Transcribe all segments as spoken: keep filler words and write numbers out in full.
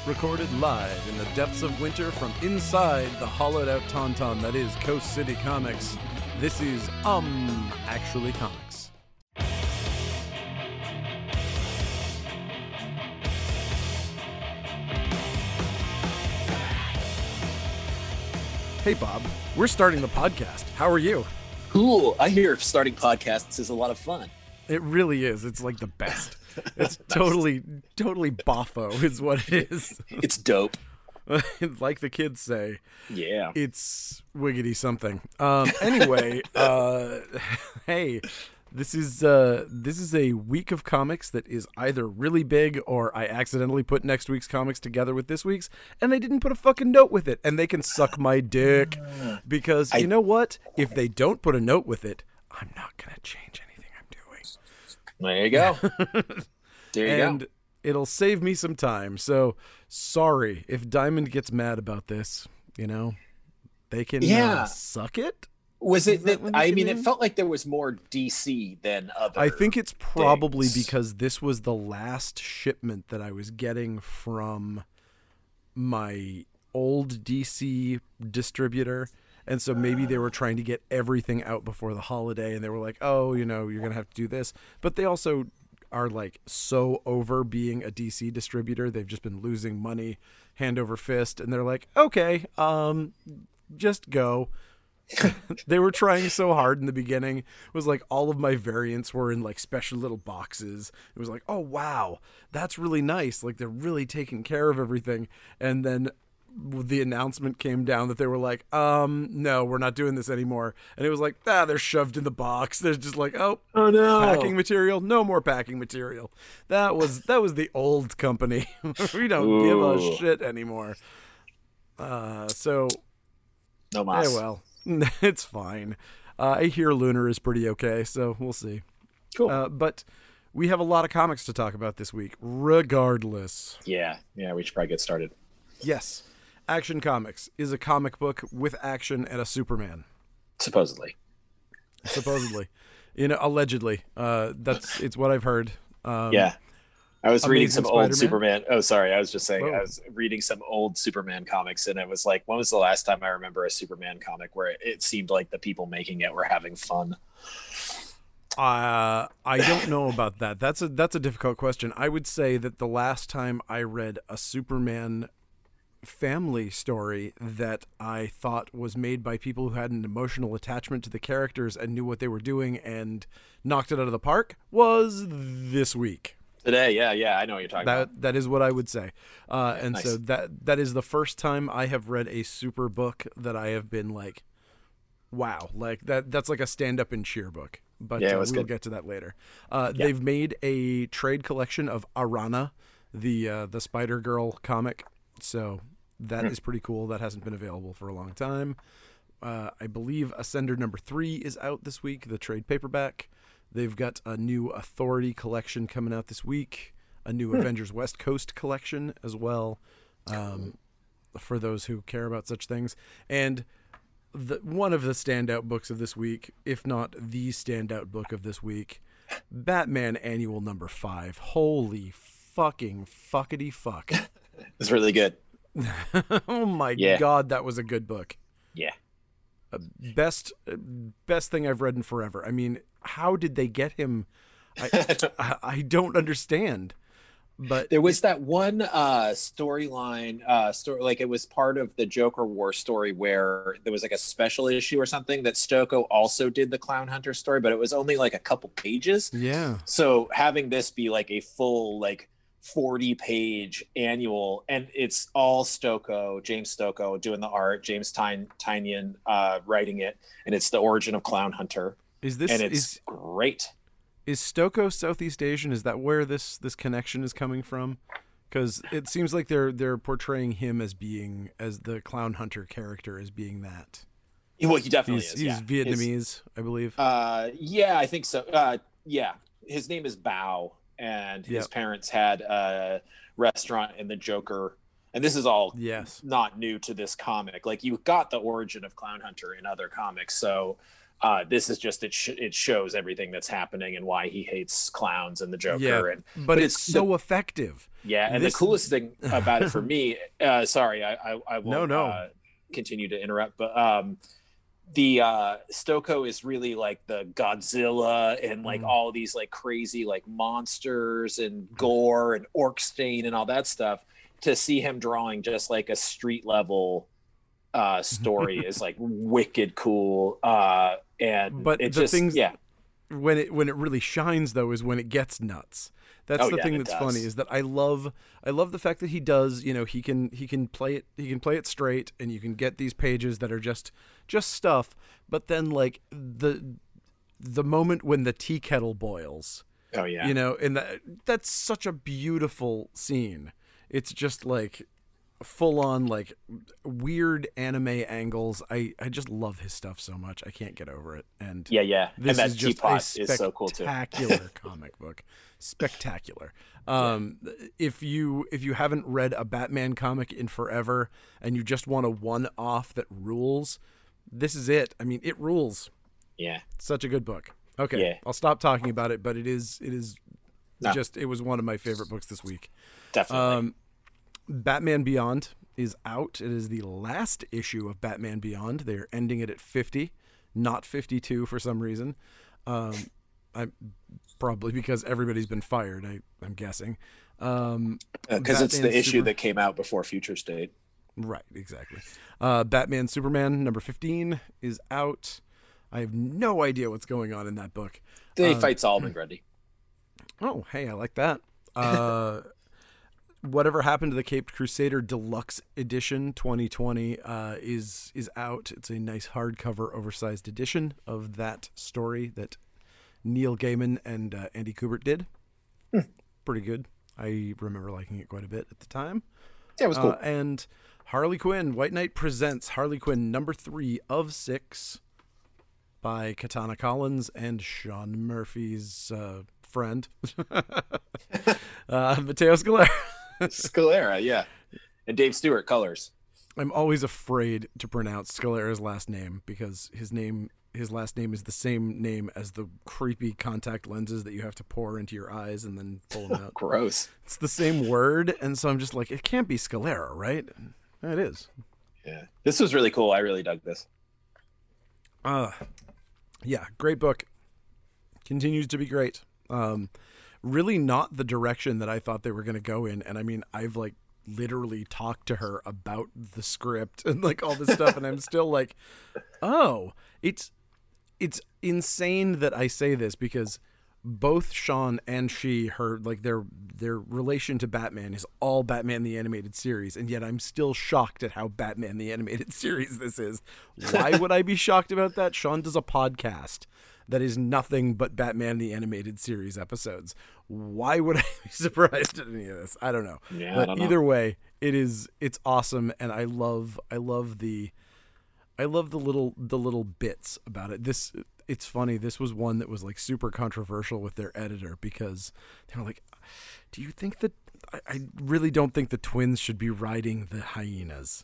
Recorded live in the depths of winter from inside the hollowed out tauntaun that is Coast City Comics. This is Um Actually Comics. Hey Bob, we're starting the podcast. How are you? Cool. I hear starting podcasts is a lot of fun. It really is. It's like the best. It's totally, totally boffo is what it is. It's dope. Like the kids say. Yeah. It's wiggity something. Um, anyway, uh, hey, this is uh, this is a week of comics that is either really big or I accidentally put next week's comics together with this week's, and they didn't put a fucking note with it, and they can suck my dick. Because I, you know what? If they don't put a note with it, I'm not going to change anything I'm doing. There you go. There you and go. It'll save me some time. So sorry if Diamond gets mad about this. You know, they can yeah. uh, suck it. Was it that? that I mean, it felt like there was more D C than other. I think it's probably things. because this was the last shipment that I was getting from my old D C distributor. And so maybe they were trying to get everything out before the holiday, and they were like, oh, you know, you're going to have to do this. But they also are like so over being a D C distributor. They've just been losing money hand over fist. And they're like, okay, um, just go. They were trying so hard in the beginning. It was like all of my variants were in like special little boxes. It was like, oh, wow, that's really nice. Like they're really taking care of everything. And then the announcement came down that they were like, um, no, we're not doing this anymore. And it was like, ah, they're shoved in the box. There's just like, oh, oh no, packing material, no more packing material. That was that was the old company. We don't Ooh. give a shit anymore. Uh, so, no mas. yeah, well, it's fine. Uh, I hear Lunar is pretty okay, so we'll see. Cool. Uh, but we have a lot of comics to talk about this week, regardless. Yeah, yeah, we should probably get started. Yes. Action Comics is a comic book with action and a Superman. Supposedly. Supposedly. You know, allegedly. Uh, that's it's what I've heard. Um, yeah. I was reading Amazing some old Spider-Man? Superman. Oh, sorry. I was just saying, Whoa. I was reading some old Superman comics, and it was like, when was the last time I remember a Superman comic where it, it seemed like the people making it were having fun? Uh, I don't know about that. That's a that's a difficult question. I would say that the last time I read a Superman family story that I thought was made by people who had an emotional attachment to the characters and knew what they were doing and knocked it out of the park was this week. Today, yeah, yeah, I know what you're talking That about. that is what I would say, uh, Yeah, and nice. so that that is the first time I have read a super book that I have been like, wow, like that. That's like a stand up and cheer book. But Yeah, it uh, was we'll good. get to that later. Uh, Yeah. They've made a trade collection of Arana, the uh, the Spider Girl comic. So that Hmm. is pretty cool. That hasn't been available for a long time. Uh, I believe Ascender number three is out this week, the trade paperback. They've got a new Authority collection coming out this week, a new Hmm. Avengers West Coast collection as well, um, for those who care about such things. And the, one of the standout books of this week, if not the standout book of this week, Batman Annual number five. Holy fucking fuckity fuck. It's really good. Oh my Yeah. God, that was a good book. Yeah. Best best thing I've read in forever. I mean, how did they get him? I I, I don't understand. But There was that one uh, storyline, uh, story like it was part of the Joker War story where there was like a special issue or something that Stoko also did the Clown Hunter story, but it was only like a couple pages. yeah, So having this be like a full like forty page annual, and it's all Stoko, James Stoko doing the art, James Tyne Tynion uh, writing it, and it's the origin of Clown Hunter, is this and it's is great. is Stoko Southeast Asian? Is that where this this connection is coming from? Because it seems like they're they're portraying him as being as the Clown Hunter character as being that. Well, he definitely He's, is. he's yeah. Vietnamese, His- I believe. Uh, yeah, I think so. Uh, yeah, his name is Bao, and his Yep. parents had a restaurant in the Joker. And this is all Yes. not new to this comic. Like you got the origin of Clown Hunter in other comics, so Uh, this is just it. Sh- it shows everything that's happening and why he hates clowns and the Joker. Yeah, and but, but it's, it's so the, effective. yeah, and This- the coolest thing about it for me, uh, sorry, I I, I won't No, no. Uh, continue to interrupt, but um, the uh, Stoko is really like the Godzilla and like Mm. all these like crazy like monsters and gore and Orkstain and all that stuff. To see him drawing just like a street level uh, story is like wicked cool. Uh, and But it the just things- yeah. when it when it really shines though is when it gets nuts. That's Oh, the yeah, thing it that's does. funny is that I love I love the fact that he does, you know, he can he can play it he can play it straight, and you can get these pages that are just just stuff, but then like the the moment when the tea kettle boils, Oh yeah. you know, and that that's such a beautiful scene. It's just like full on like weird anime angles. I I just love his stuff so much. I can't get over it. And Yeah, yeah. this and that is just teapot a is so cool too. spectacular comic book. Spectacular. Um, if you if you haven't read a Batman comic in forever and you just want a one-off that rules, this is it. I mean, it rules. Yeah. Such a good book. Okay, Yeah. I'll stop talking about it, but it is it is No. just it was one of my favorite books this week. Definitely. Um, Batman Beyond is out. It is the last issue of Batman Beyond. They're ending it at fifty, not fifty-two for some reason. Um, I probably because everybody's been fired. I, I'm guessing. Um, Because it's the Batman issue Super- that came out before Future State. Right, exactly. Uh, Batman Superman number fifteen is out. I have no idea what's going on in that book. They Um, fight Solomon Grundy. Oh, hey, I like that. Uh, whatever happened to the Caped Crusader Deluxe Edition twenty twenty uh, is is out. It's a nice hardcover, oversized edition of that story that Neil Gaiman and uh, Andy Kubert did. Pretty good. I remember liking it quite a bit at the time. Yeah, it was cool. Uh, and Harley Quinn, White Knight presents Harley Quinn number three of six by Katana Collins and Sean Murphy's uh, friend, uh, Matteo Scalera. Scalera, yeah. And Dave Stewart colors. I'm always afraid to pronounce Scalera's last name because his name, his last name is the same name as the creepy contact lenses that you have to pour into your eyes and then pull them out. Gross. It's the same word, and so I'm just like, it can't be Scalera, right? It is. Yeah. This was really cool. I really dug this. Uh, yeah, great book. Continues to be great. Um, really not the direction that I thought they were going to go in. And I mean, I've like literally talked to her about the script and like all this stuff. And I'm still like, oh, it's, it's insane that I say this because both Sean and she, her, like their, their relation to Batman is all Batman the Animated Series. And yet I'm still shocked at how Batman the Animated Series this is. Why would I be shocked about that? Sean does a podcast that is nothing but Batman the Animated Series episodes. Why would I be surprised at any of this? I don't know. Yeah, but I don't know. either way, it is, it's awesome. And I love, I love the, I love the little, the little bits about it. This, it's funny. This was one that was like super controversial with their editor because they were like, do you think that, I, I really don't think the twins should be riding the hyenas.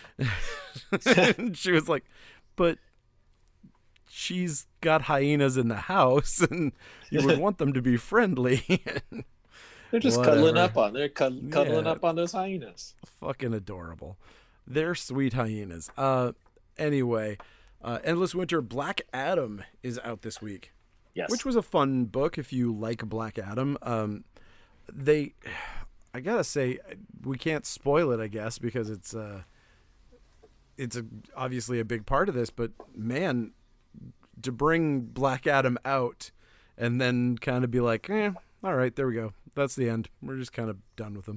And she was like, but she's got hyenas in the house and you would want them to be friendly. They're just Whatever. cuddling up on. They're cud- cuddling Yeah. up on those hyenas. Fucking adorable. They're sweet hyenas. Uh, anyway, uh, Endless Winter Black Adam is out this week, Yes. which was a fun book if you like Black Adam. Um, they, I gotta say, we can't spoil it, I guess, because it's uh, it's a, obviously a big part of this. But man, to bring Black Adam out and then kind of be like, eh, all right, there we go. That's the end. We're just kind of done with him.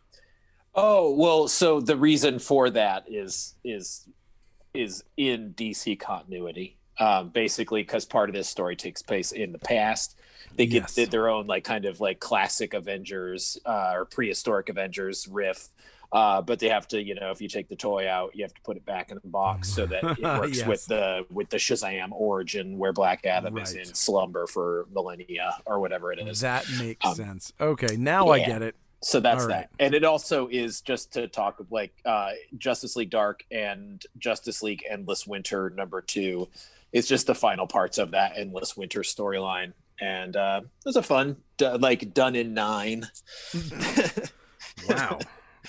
Oh, well, so the reason for that is is is in D C continuity. Um, basically, because part of this story takes place in the past. They get Yes. did their own like kind of like classic Avengers uh, or prehistoric Avengers riff. Uh, but they have to, you know, if you take the toy out, you have to put it back in the box so that it works Yes. with the with the Shazam origin where Black Adam is Right. in slumber for millennia or whatever it is. That makes Um, sense. Okay, now I yeah. get it. So that's All right. that. And it also is just to talk of like uh, Justice League Dark and Justice League Endless Winter number two it's just the final parts of that endless winter storyline, and uh, it was a fun, d- like done in nine. Wow.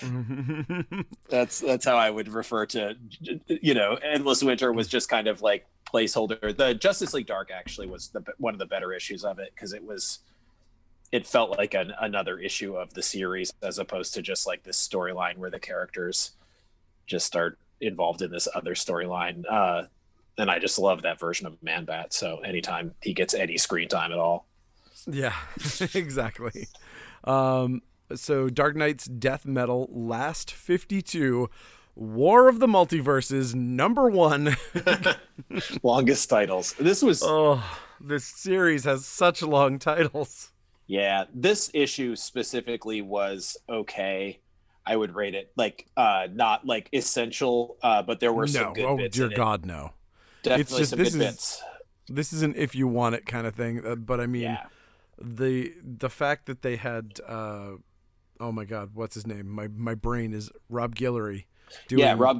that's that's how I would refer to, you know, endless winter was just kind of like placeholder. The Justice League Dark actually was the one of the better issues of it, because it was it felt like an, another issue of the series, as opposed to just like this storyline where the characters just start involved in this other storyline. Uh, and I just love that version of Man-Bat. So anytime he gets any screen time at all. Yeah, exactly. Um, so Dark Knight's Death Metal Last fifty-two, War of the Multiverses, number one. Longest titles. This was... Oh, this series has such long titles. Yeah, this issue specifically was okay. I would rate it like uh not like essential, uh, but there were some no. good oh, bits. dear in God, it. no. Definitely It's just some this good is bits. this is an if you want it kind of thing. Uh, but I mean, Yeah. the the fact that they had uh, oh my God, what's his name? My my brain is Rob Guillory. Doing, Yeah, Rob.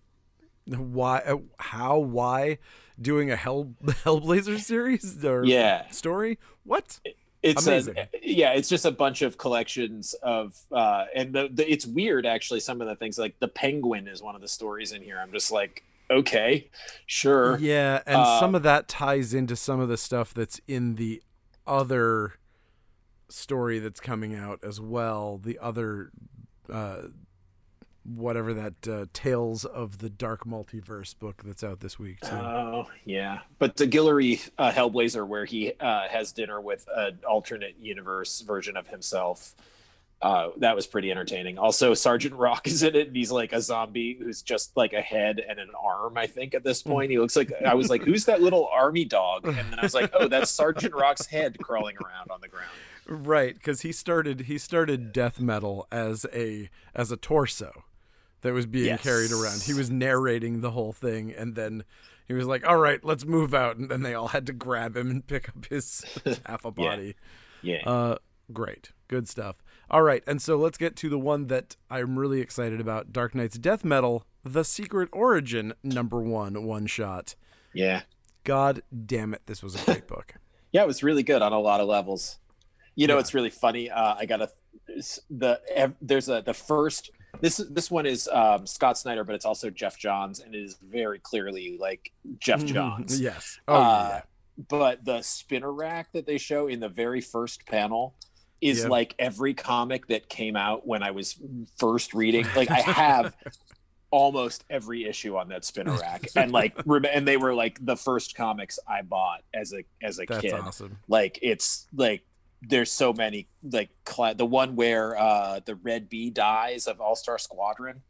Why? Uh, how? Why? Doing a Hell Hellblazer series or Yeah. story? What? It's amazing. A, yeah, it's just a bunch of collections of, uh, and the, the it's weird actually. Some of the things, like the Penguin is one of the stories in here. I'm just like, okay, sure. Yeah, and Uh, some of that ties into some of the stuff that's in the other story that's coming out as well. The other, uh, whatever that uh, Tales of the Dark Multiverse book that's out this week too. Oh yeah, but the Guillory uh, Hellblazer, where he uh, has dinner with an alternate universe version of himself, uh, that was pretty entertaining. Also, Sergeant Rock is in it, and he's like a zombie who's just like a head and an arm. I think at this point, he looks like, I was like, who's that little army dog? And then I was like, oh, that's Sergeant Rock's head crawling around on the ground. Right, because he started he started death metal as a as a torso that was being Yes. carried around. He was narrating the whole thing, and then he was like, all right, let's move out. And then they all had to grab him and pick up his half a body. Yeah. Uh, great. Good stuff. All right, and so let's get to the one that I'm really excited about, Dark Knight's Death Metal, The Secret Origin, number one, one shot. Yeah. God damn it, this was a great book. Yeah, it was really good on a lot of levels. You know, Yeah. it's really funny. Uh, I got a the ev- there's a the first this this one is um, Scott Snyder, but it's also Jeff Johns, and it is very clearly like Jeff Johns. Yes. Oh Uh, yeah. But the spinner rack that they show in the very first panel is Yeah. like every comic that came out when I was first reading. Like I have almost every issue on that spinner rack, and like rem- and they were like the first comics I bought as a as a That's kid. awesome. Like it's like there's so many, like cla- the one where uh the Red Bee dies of All-Star Squadron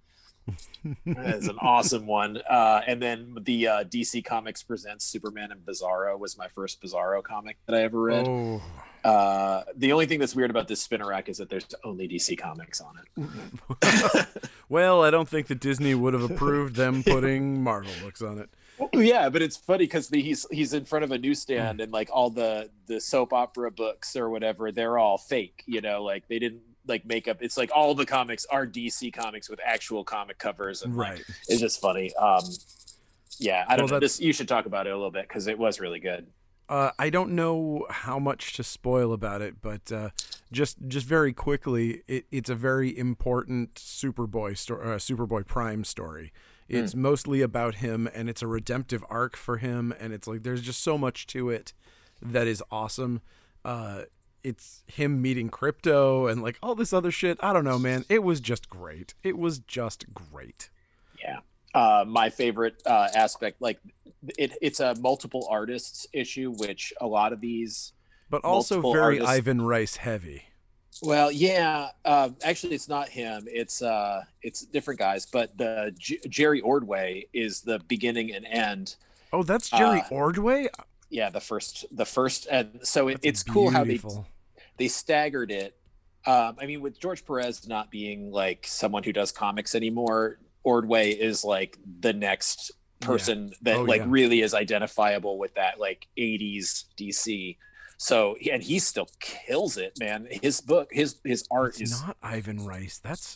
is an awesome one. Uh and then the uh D C Comics Presents Superman and Bizarro was my first Bizarro comic that I ever read. Oh. Uh the only thing that's weird about this spinner rack is that there's only D C Comics on it. Well, I don't think that Disney would have approved them putting Marvel books on it. Yeah, but it's funny because he's he's in front of a newsstand, and like all the the soap opera books or whatever, they're all fake. You know, like they didn't like make up. It's like all the comics are D C comics with actual comic covers, and like, Right. it's just funny. Um, yeah, I don't Well, know. that's- This you should talk about it a little bit because it was really good. Uh, I don't know how much to spoil about it, but uh, just just very quickly, it, it's a very important Superboy story, uh, Superboy Prime story. It's mm. mostly about him, and it's a redemptive arc for him, and it's like there's just so much to it that is awesome. Uh, it's him meeting Crypto and like all this other shit. I don't know, man. It was just great. It was just great. Yeah. Uh, my favorite uh, aspect, like it, it's a multiple artists issue, which a lot of these, but also very artists, Ivan Rice heavy. Well, yeah, uh, actually, it's not him. It's uh, it's different guys. But the J- Jerry Ordway is the beginning and end. Oh, that's Jerry uh, Ordway. Yeah, the first, the first, and so it, it's cool how they they staggered it. Um, I mean, with George Perez not being like someone who does comics anymore, Ordway is like the next person yeah. that oh, like yeah. really is identifiable with that like eighties D C. So and he still kills it, man. His book, his his art it's is not Ivan Rice. That's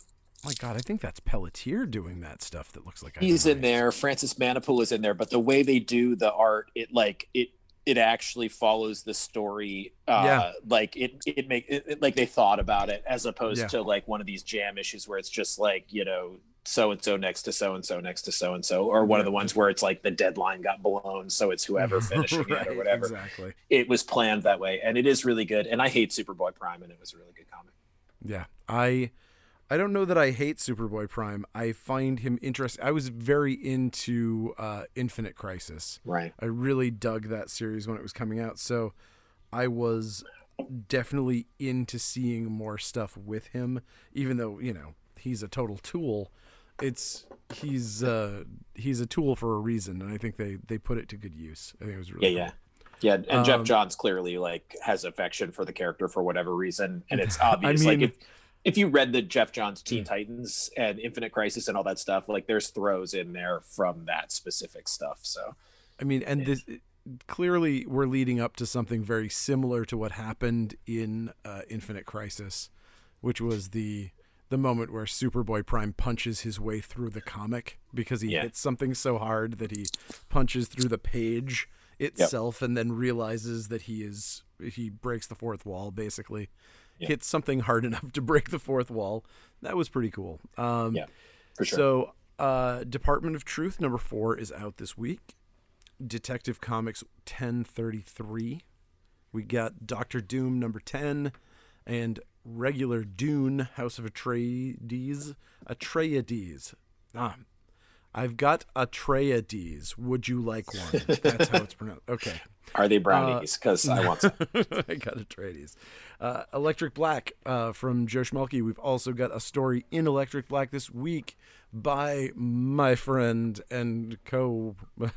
My God, I think that's Pelletier doing that stuff that looks like He's Ivan in Reis. there. Francis Manipul is in there, but the way they do the art, it like it it actually follows the story. Uh, Yeah. like it it make it, it- like they thought about it, as opposed Yeah. to like one of these jam issues where it's just like, you know, so and so next to so and so next to so and so, or one of the ones where it's like the deadline got blown, so it's whoever finishing Right, it or whatever. exactly. It was planned that way, and it is really good. And I hate Superboy Prime, and it was a really good comic. Yeah. I I don't know that I hate Superboy Prime. I find him interesting. I was very into uh, Infinite Crisis. Right. I really dug that series when it was coming out. So I was definitely into seeing more stuff with him, even though, you know, he's a total tool. It's he's uh, he's a tool for a reason, and I think they, they put it to good use. I think it was really Yeah, cool. yeah. Yeah, and Um, Jeff Johns clearly like has affection for the character for whatever reason, and it's obvious. I mean- like if if you read the Jeff Johns Teen Titans and Infinite Crisis and all that stuff, like there's throws in there from that specific stuff. So I mean, and this clearly we're leading up to something very similar to what happened in uh, Infinite Crisis, which was the the moment where Superboy Prime punches his way through the comic because he Yeah. hits something so hard that he punches through the page itself and then realizes that he is he breaks the fourth wall, basically. Yeah. Hits something hard enough to break the fourth wall. That was pretty cool. Um, yeah, for sure. So, uh, Department of Truth number four is out this week. Detective Comics ten thirty-three. We got Doctor Doom number ten and regular Dune House of Atreides. Atreides. Ah, I've got Atreides. Would you like one? That's how it's pronounced. Okay. Are they brownies? Because I want some. I got Atreides. Uh, Electric Black uh, from Joe Schmelke. We've also got a story in Electric Black this week by my friend and co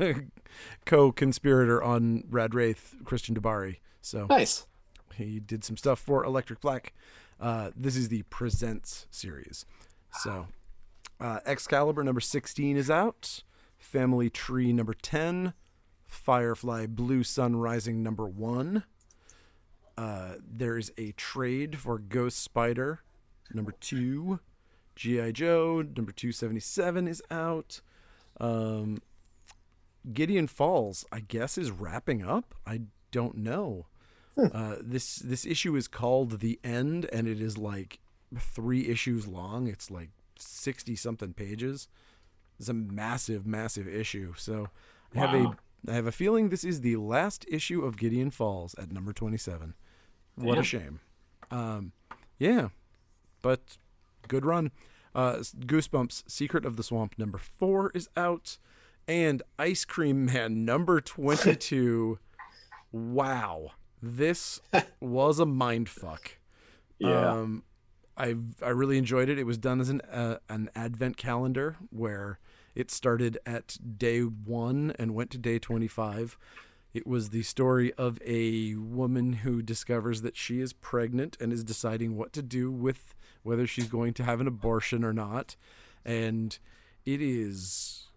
co conspirator on Rad Wraith, Christian Dabari. So Nice. he did some stuff for Electric Black. Uh, this is the Presents series. So uh, Excalibur number sixteen is out. Family Tree number ten. Firefly Blue Sun Rising number one. Uh, there's a trade for Ghost Spider number two. G I. Joe number two seventy-seven is out. Um, Gideon Falls, I guess, is wrapping up. I don't know. Uh, this this issue is called The End, and it is like three issues long. It's like sixty something pages. It's a massive, massive issue. So I have Wow. a I have a feeling this is the last issue of Gideon Falls at number twenty-seven. What a Damn. shame. Um, yeah, but good run. Uh, Goosebumps Secret of the Swamp number four is out, and Ice Cream Man number twenty-two. Wow, this was a mind fuck. Yeah. Um, I I really enjoyed it. It was done as an uh, an advent calendar where it started at day one and went to day twenty-five. It was the story of a woman who discovers that she is pregnant and is deciding what to do with whether she's going to have an abortion or not. And it is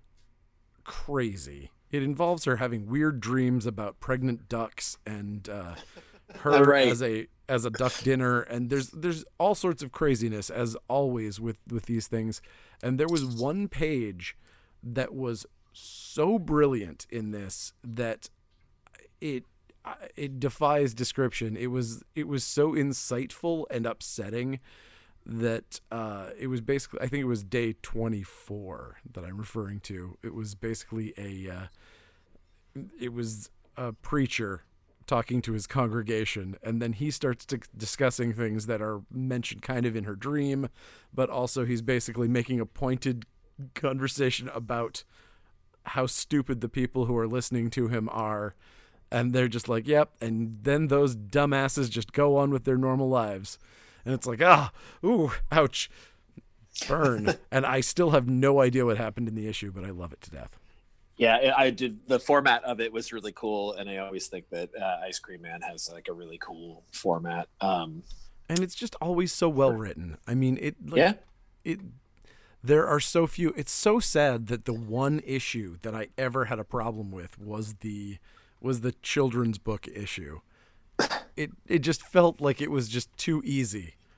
crazy. It involves her having weird dreams about pregnant ducks and uh, her Right. as a as a duck dinner, and there's there's all sorts of craziness as always with with these things. And there was one page that was so brilliant in this that it it defies description. It was it was so insightful and upsetting that uh, it was basically, I think it was day twenty-four that I'm referring to. It was basically a uh, it was a preacher talking to his congregation, and then he starts to discussing things that are mentioned kind of in her dream, but also he's basically making a pointed conversation about how stupid the people who are listening to him are, and they're just like, yep, and then those dumbasses just go on with their normal lives. And it's like, ah, ooh, ouch, burn. And I still have no idea what happened in the issue, but I love it to death. Yeah, I did. The format of it was really cool, and I always think that uh, Ice Cream Man has like a really cool format. Um, And it's just always so well written. I mean, it. Like, yeah, It. There are so few. It's so sad that the one issue that I ever had a problem with was the was the children's book issue. It it just felt like it was just too easy.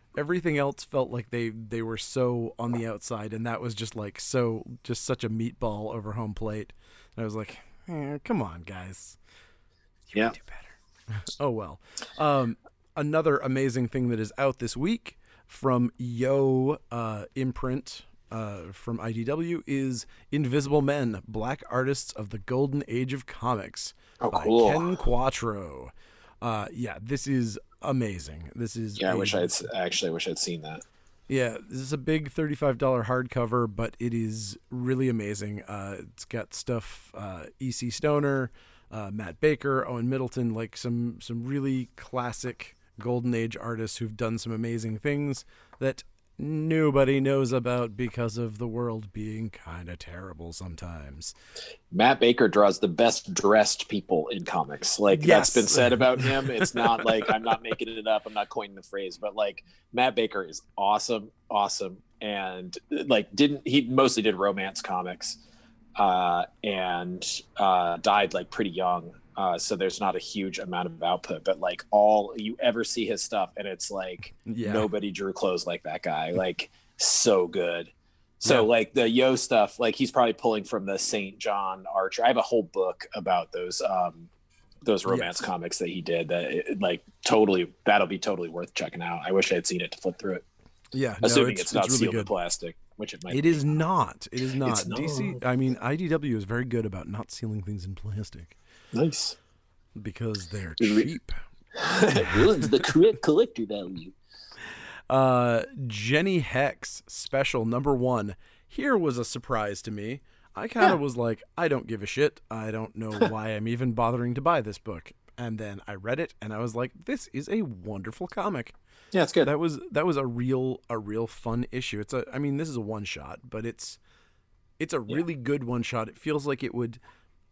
everything else felt like they they were so on the outside, and that was just like so just such a meatball over home plate. And I was like, eh, come on, guys, you Yeah. can do better. Oh well. Um, another amazing thing that is out this week from Yo uh, imprint uh, from I D W is Invisible Men: Black Artists of the Golden Age of Comics Oh, by cool. Ken Quattro. Uh, yeah, this is amazing. This is Yeah, I a- wish I'd actually I wish I'd seen that. yeah, this is a big thirty-five dollars hardcover, but it is really amazing. Uh, it's got stuff uh, E C Stoner, uh, Matt Baker, Owen Middleton, like some some really classic Golden Age artists who've done some amazing things that nobody knows about because of the world being kind of terrible sometimes. Matt Baker draws the best dressed people in comics. Like Yes. that's been said about him. It's not like I'm not making it up. I'm not coining the phrase, but like Matt Baker is awesome, awesome, and like didn't he mostly did romance comics, uh, and uh, died like pretty young. Uh, so there's not a huge amount of output, but like all you ever see his stuff, and it's like Yeah. nobody drew clothes like that guy. Like so good. So Yeah. like the Yo stuff, like he's probably pulling from the Saint John Archer. I have a whole book about those um those romance Yes. comics that he did. That it, like totally that'll be totally worth checking out. I wish I had seen it to flip through it. Yeah, no, Assuming it's, it's, not it's really sealed in good. plastic, which it might. It be. is not. It is not. It's D C. not. I mean, I D W is very good about not sealing things in plastic Nice. because they're Did we- cheap. Ruins the correct collector value. Uh, Jenny Hex special number one. Here was a surprise to me. I kind of Yeah. was like, I don't give a shit. I don't know why I'm even bothering to buy this book. And then I read it, and I was like, this is a wonderful comic. Yeah, it's good. That was that was a real a real fun issue. It's a I mean, this is a one shot, but it's it's a really good one shot. It feels like it would,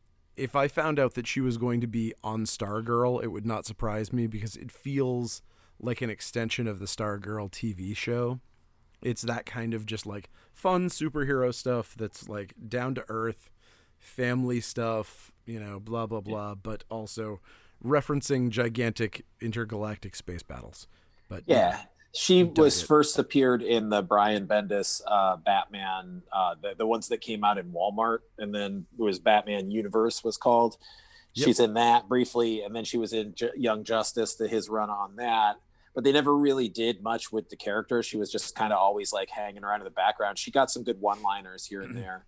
if I found out that she was going to be on Stargirl, it would not surprise me because it feels like an extension of the Stargirl T V show. It's that kind of just like fun superhero stuff that's like down to earth, family stuff, you know, blah blah blah, but also referencing gigantic intergalactic space battles. But Yeah, she Dug was it. first appeared in the Brian Bendis uh, Batman, uh, the, the ones that came out in Walmart, and then it was Batman Universe was called. Yep. She's in that briefly, and then she was in J- Young Justice, the his run on that. But they never really did much with the character. She was just kind of always like hanging around in the background. She got some good one-liners here and there.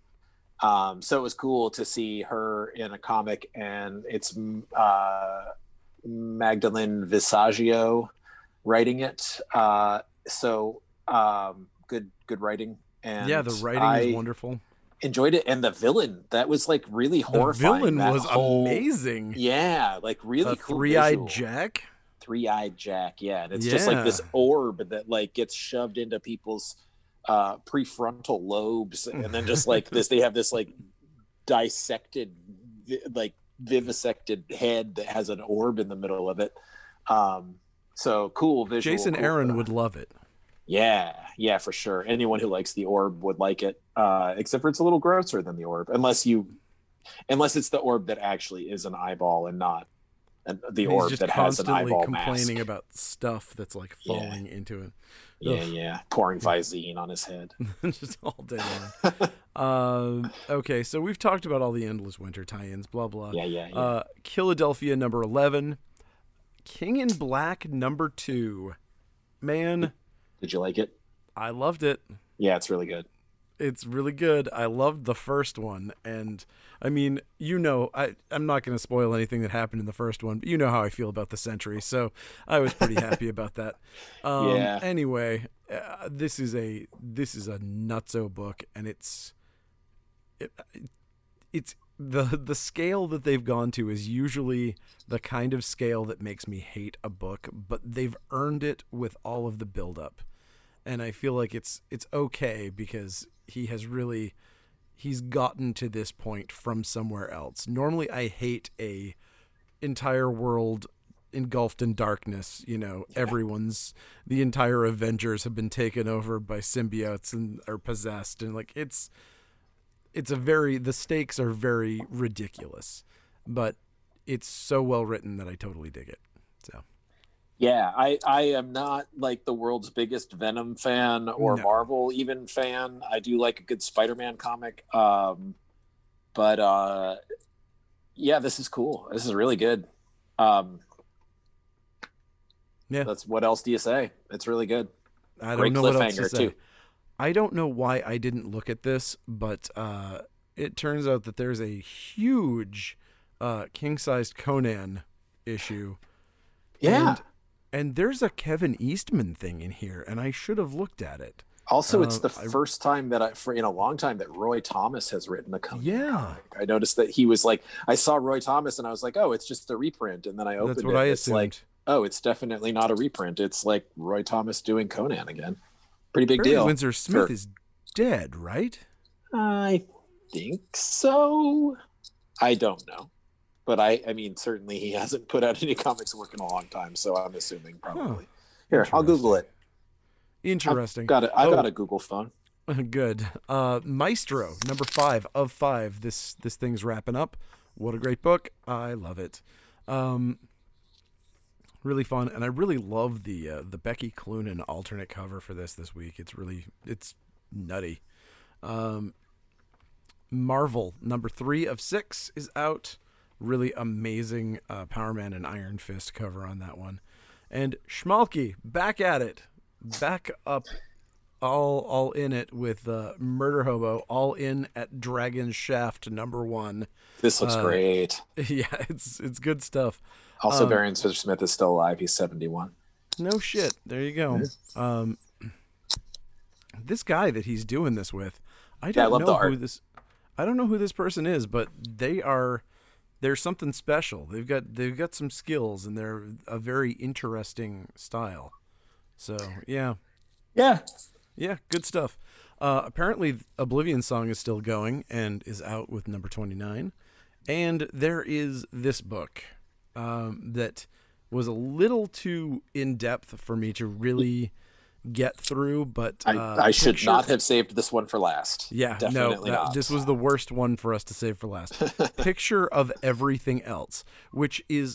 Um, so it was cool to see her in a comic, and it's uh, Magdalene Visaggio writing it. Uh, so um, good, good writing. And yeah, the writing I is wonderful. enjoyed it, and the villain that was like really The horrifying. villain That was whole- amazing. Yeah, like really A cool three-eyed visual. Jack. Three-eyed Jack, yeah, and it's just like this Yeah. orb that like gets shoved into people's uh prefrontal lobes, and then just like this they have this like dissected vi- like vivisected head that has an orb in the middle of it. Um so cool visual. Jason cool- Aaron would love it. yeah, yeah, for sure. Anyone who likes the orb would like it, uh except for it's a little grosser than the orb, unless you unless it's the orb that actually is an eyeball and not and the And he's orb just that has an constantly eyeball complaining mask. about stuff that's like Yeah. falling into it. Yeah, Ugh. yeah, pouring Visine on his head. Just all day long. um, okay, so we've talked about all the Endless Winter tie-ins, blah blah. Yeah, yeah, yeah. Uh, Philadelphia number eleven, King in Black number two. Man, Did you like it? I loved it. Yeah, it's really good. It's really good. I loved the first one, and I mean, you know, I I'm not going to spoil anything that happened in the first one, but you know how I feel about the Sentry, so I was pretty happy about that. Um, Yeah. Anyway, uh, this is a this is a nutso book, and it's it, it's the the scale that they've gone to is usually the kind of scale that makes me hate a book, but they've earned it with all of the buildup. And I feel like it's it's okay because he has really he's gotten to this point from somewhere else. Normally I hate a entire world engulfed in darkness, you know, everyone's the entire Avengers have been taken over by symbiotes and are possessed, and like it's it's a very the stakes are very ridiculous. But it's so well written that I totally dig it. So Yeah, I, I am not like the world's biggest Venom fan or No. Marvel even fan. I do like a good Spider-Man comic. Um, but uh, yeah, this is cool. This is really good. Um, Yeah. That's what else do you say? It's really good. I don't Great know what else to cliffhanger, say. too. I don't know why I didn't look at this, but uh, it turns out that there's a huge uh, king-sized Conan issue. Yeah. And, and there's a Kevin Eastman thing in here, and I should have looked at it. Also, it's Uh, the I- first time that I, for in a long time, that Roy Thomas has written a comic. Yeah. I noticed that he was like, I saw Roy Thomas and I was like, oh, it's just a reprint. And then I opened That's what it. I It's assumed. like, oh, it's definitely not a reprint. It's like Roy Thomas doing Conan again. Pretty big Barry deal. Windsor Smith for- is dead, right? I think so. I don't know. But I, I mean, certainly he hasn't put out any comics work in a long time. So I'm assuming probably. Here, I'll Google it. Interesting. I've got a, I Oh. got a Google phone. Good. Uh, Maestro, number five of five. This this thing's wrapping up. What a great book. I love it. Um, really fun, and I really love the uh, the Becky Cloonan alternate cover for this this week. It's really it's nutty. Um, Marvel, number three of six is out. Really amazing uh, Power Man and Iron Fist cover on that one. And Schmalky, back at it. Back up all all in it with uh, Murder Hobo, all in at Dragon Shaft number one. This looks Uh, great. Yeah, it's it's good stuff. Also, um, Barry Windsor Smith is still alive. He's seventy-one. No shit. There you go. Um, this guy that he's doing this with, I Yeah, I don't love know the who art. this. I don't know who this person is, but they are. They're something special. They've got they've got some skills, and they're a very interesting style. So yeah, Yeah. yeah, good stuff. Uh, apparently, Oblivion Song is still going and is out with number twenty-nine. And there is this book um, that was a little too in depth for me to really get through, but I, uh, I should picture- not have saved this one for last. Yeah, Definitely no, that, not. this was the worst one for us to save for last. Picture of Everything Else, which is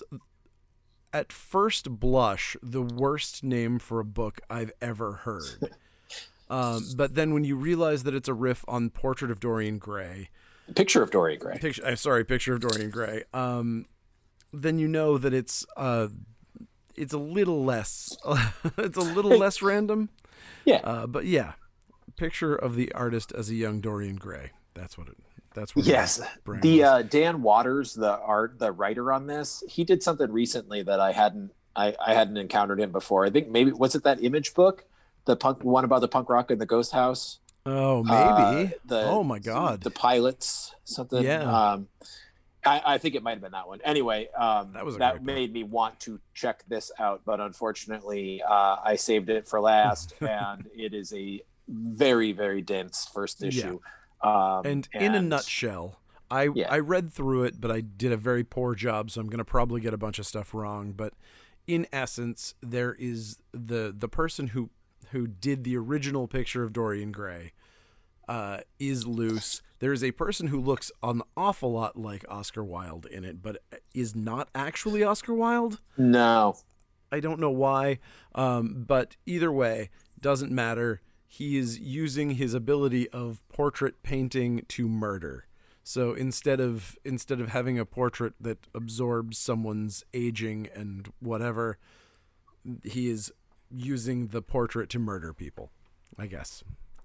at first blush the worst name for a book I've ever heard. Um, but then when you realize that it's a riff on Portrait of Dorian Gray, Picture of Dorian Gray. picture, I'm sorry, Picture of Dorian Gray, um, then you know that it's uh, it's a little less, it's a little less random. Yeah. Uh, but yeah, picture of the artist as a young Dorian Gray. That's what it. That's what. Yes, my brain the was. uh, Dan Waters, the art, the writer on this, he did something recently that I hadn't, I, I hadn't encountered him before. I think maybe was it that Image book, the punk one about the punk rock in the ghost house. Oh, Uh, maybe. the, oh my God. the pilots, something. Yeah. Um, I, I think it might have been that one. Anyway, um, That was a that great book. made me want to check this out, but unfortunately, uh, I saved it for last, and it is a very, very dense first issue. Um, and in a nutshell, I Yeah. I read through it, but I did a very poor job, so I'm going to probably get a bunch of stuff wrong. But in essence, there is the the person who who did the original Picture of Dorian Gray uh, is loose. There is a person who looks an awful lot like Oscar Wilde in it, but is not actually Oscar Wilde. No. I don't know why, um, but either way, doesn't matter. He is using his ability of portrait painting to murder. So instead of instead of having a portrait that absorbs someone's aging and whatever, he is using the portrait to murder people, I guess.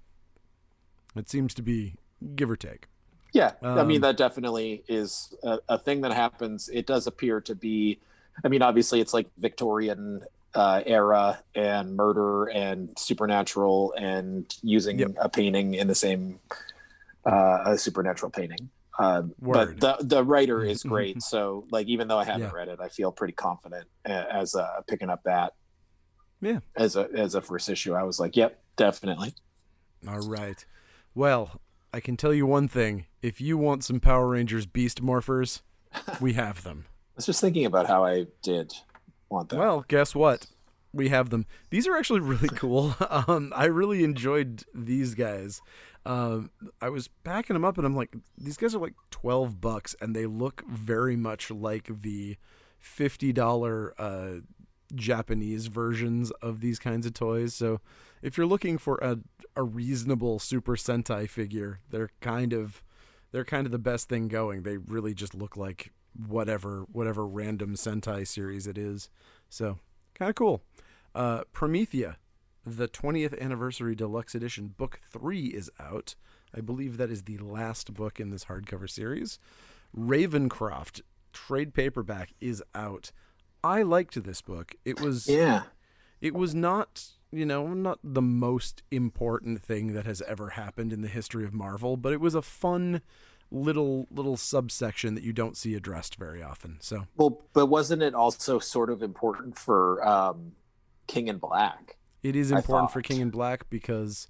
It seems to be give or take. Yeah, I mean Um, that definitely is a, a thing that happens. It does appear to be. I mean, obviously, it's like Victorian uh, era and murder and supernatural and using Yep. a painting in the same uh, a supernatural painting. Um, Word. but the the writer is great. So, like, even though I haven't Yeah. read it, I feel pretty confident uh, as uh, picking up that. Yeah. As a as a first issue, I was like, "Yep, definitely." All right. Well, I can tell you one thing. If you want some Power Rangers Beast Morphers, we have them. I was just thinking about how I did want that. Well, guess what? We have them. These are actually really cool. Um, I really enjoyed these guys. Um, I was packing them up, and I'm like, these guys are like twelve bucks, and they look very much like the fifty dollar uh, Japanese versions of these kinds of toys. So if you're looking for a a reasonable Super Sentai figure, they're kind of they're kind of the best thing going. They really just look like whatever whatever random Sentai series it is. So kind of cool. Uh, Promethea, the twentieth anniversary deluxe edition, book three is out. I believe that is the last book in this hardcover series. Ravencroft trade paperback is out. I liked this book. It was Yeah. It was not, you know, not the most important thing that has ever happened in the history of Marvel, but it was a fun little little subsection that you don't see addressed very often. So, Well, but wasn't it also sort of important for um, King in Black? it is I important for thought. King in Black because,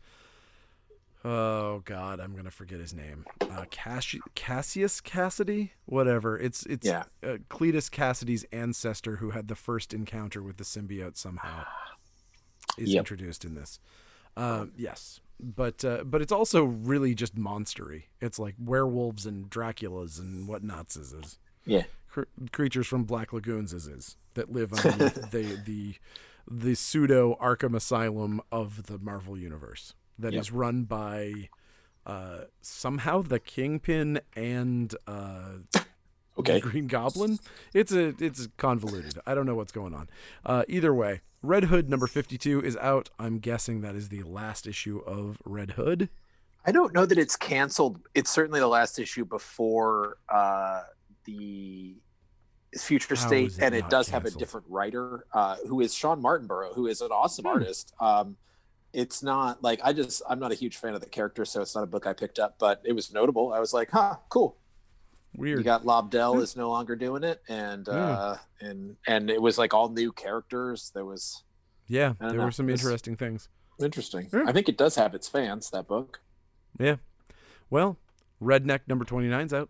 oh God, I'm gonna forget his name. Uh, Cassi- Cassius Cassidy, whatever. It's it's Yeah. uh, Cletus Cassidy's ancestor who had the first encounter with the symbiote somehow is Yep. introduced in this. Um, yes, but uh, but it's also really just monstery. It's like werewolves and Draculas and whatnots is is Yeah. cr- creatures from Black Lagoons is is that live underneath the the the pseudo Arkham Asylum of the Marvel universe that is Yep. run by uh, somehow the Kingpin and uh, Okay. the Green Goblin. It's a it's convoluted. I don't know what's going on. Uh, either way, Red Hood number fifty-two is out. I'm guessing that is the last issue of Red Hood. I don't know that it's canceled. It's certainly the last issue before uh, the Future How State, is it and it not does have a canceled? different writer uh, who is Sean Martinborough, who is an awesome Hmm. artist. Um, it's not like I just I'm not a huge fan of the character, so it's not a book I picked up, but it was notable. I was like, huh, cool. Weird. You got Lobdell is no longer doing it, and uh, and and it was like all new characters. There was yeah, I don't there know. were some It's- interesting things. interesting. Yeah. I think it does have its fans. That book. Yeah. Well, Redneck number twenty-nine is out.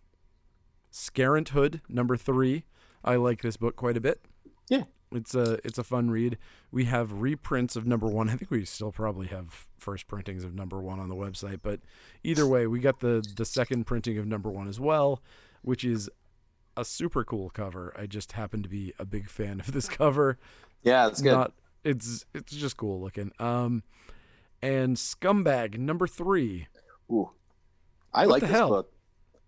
Scarant Hood number three. I like this book quite a bit. Yeah. It's a it's a fun read. We have reprints of number one. I think we still probably have first printings of number one on the website, but either way, we got the the second printing of number one as well, which is a super cool cover. I just happen to be a big fan of this cover. Yeah, it's good. Not it's it's just cool looking. Um, and Scumbag number three. Ooh, I What like the this hell? book.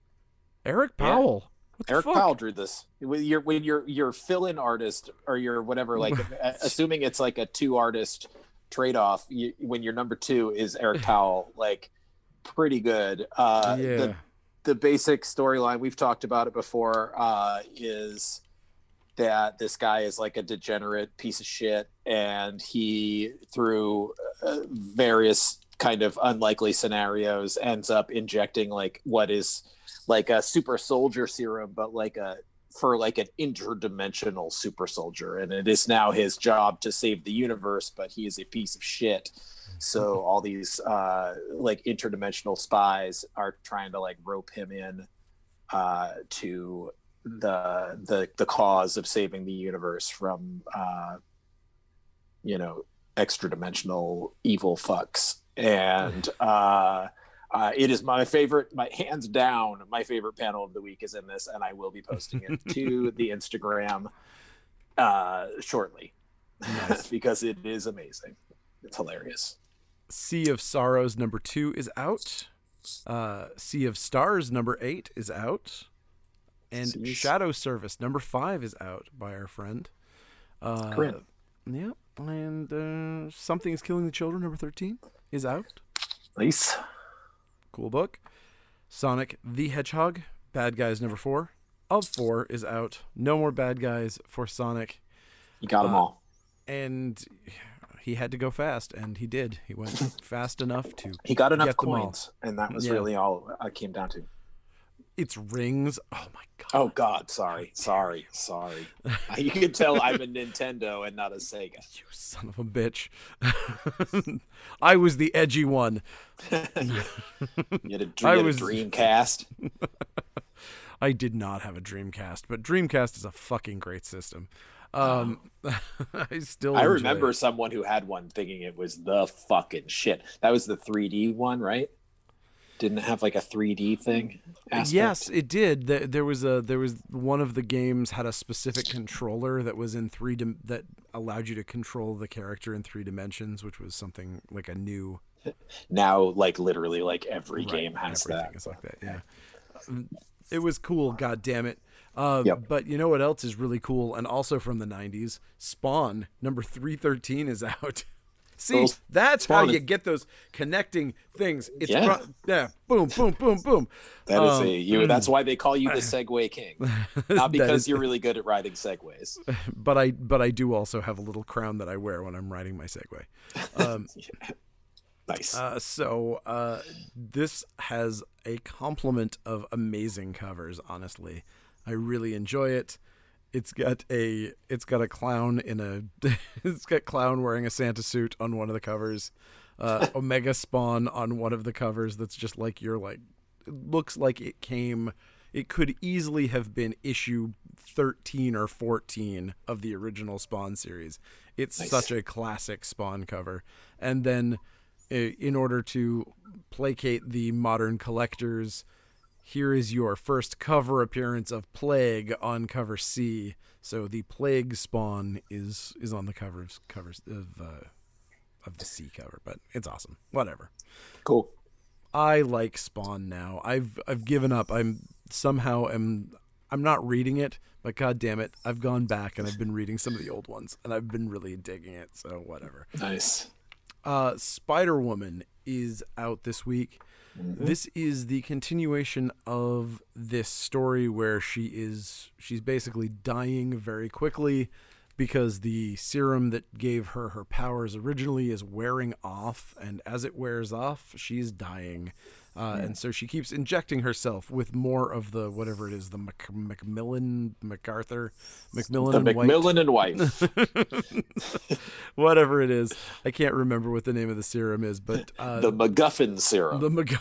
Eric Yeah. Powell. What the Eric fuck? Powell drew this. When you're when you're your fill-in artist or your whatever, like a- assuming it's like a two artist trade off. You, when your number two is Eric Powell, like pretty good. Uh, yeah. the, the basic storyline we've talked about it before uh, is that this guy is like a degenerate piece of shit, and he through uh, various kind of unlikely scenarios ends up injecting like what is like a super soldier serum, but like a for like an interdimensional super soldier, and it is now his job to save the universe, but he is a piece of shit. So all these uh like interdimensional spies are trying to like rope him in uh to the the the cause of saving the universe from uh you know extra dimensional evil fucks. And uh Uh, it is my favorite, my hands down, my favorite panel of the week is in this, and I will be posting it to the Instagram uh, shortly Nice. because it is amazing. It's hilarious. Sea of Sorrows number two is out. Uh, Sea of Stars number eight is out. And Seas. Shadow Service number five is out by our friend. Uh, Corinne. Yeah. And uh, Something's Killing the Children number thirteen is out. Nice. Cool book. Sonic the Hedgehog, Bad Guys number four of four is out. No more bad guys for Sonic. You got them Uh, all. And he had to go fast, and he did. He went fast enough to He got enough get them all. coins, and that was Yeah. really all I came down to. It's rings. Oh my god. Oh God, sorry, sorry, sorry. You can tell I'm a Nintendo and not a Sega. You son of a bitch. I was the edgy one. You had a, I you had was- a Dreamcast. I did not have a Dreamcast, but Dreamcast is a fucking great system. Um, I still I enjoy remember it. someone who had one thinking it was the fucking shit. That was the three D one, right? Didn't it have like a three D thing aspect? Yes, it did. There, there was a there was one of the games had a specific controller that was in three dim- that allowed you to control the character in three dimensions, which was something like a new. Now, like literally, like every Right, game has everything that. is like that. Yeah, it was cool. God damn it. Uh, Yep. But you know what else is really cool, and also from the nineties? Spawn number three thirteen is out. See, Well, that's how Spawn you is- get those connecting things. It's Yeah. fro- yeah, boom, boom, boom, boom. That is Um, a you. That's why they call you the Segway King, not because is- you're really good at riding segways. But I but I do also have a little crown that I wear when I'm riding my Segway. Um, Nice. Uh, so uh, this has a complement of amazing covers. Honestly, I really enjoy it. It's got a it's got a clown in a it's got clown wearing a Santa suit on one of the covers. Uh, Omega Spawn on one of the covers. That's just like you're like it looks like it came. It could easily have been issue thirteen or fourteen of the original Spawn series. It's Nice. such a classic Spawn cover. And then in order to placate the modern collectors, here is your first cover appearance of Plague on cover C. So the Plague Spawn is is on the covers covers of uh, of the C cover, but it's awesome. Whatever. Cool. I like Spawn now. I've I've given up. I'm somehow am I'm not reading it, but god damn it, I've gone back and I've been reading some of the old ones and I've been really digging it. So whatever. Nice. Uh, Spider-Woman is out this week. Mm-hmm. This is the continuation of this story where she is she's basically dying very quickly because the serum that gave her her powers originally is wearing off, and as it wears off, she's dying. Uh, Hmm. and so she keeps injecting herself with more of the whatever it is, the Mac- Macmillan, MacArthur, Macmillan The and White. Macmillan and wife. Whatever it is, I can't remember what the name of the serum is, but uh, The MacGuffin serum. the Mc-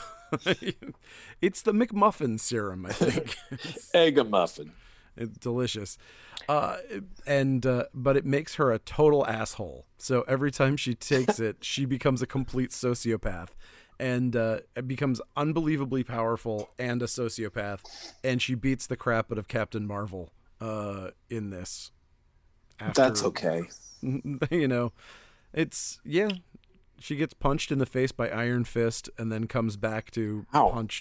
it's the McMuffin serum, I think. it's, Egg a muffin. it's delicious, uh, and uh, but it makes her a total asshole. So every time she takes it, she becomes a complete sociopath, and uh, it becomes unbelievably powerful and a sociopath, and she beats the crap out of Captain Marvel uh, in this. After, That's okay. you know, it's yeah. She gets punched in the face by Iron Fist and then comes back to Ow. punch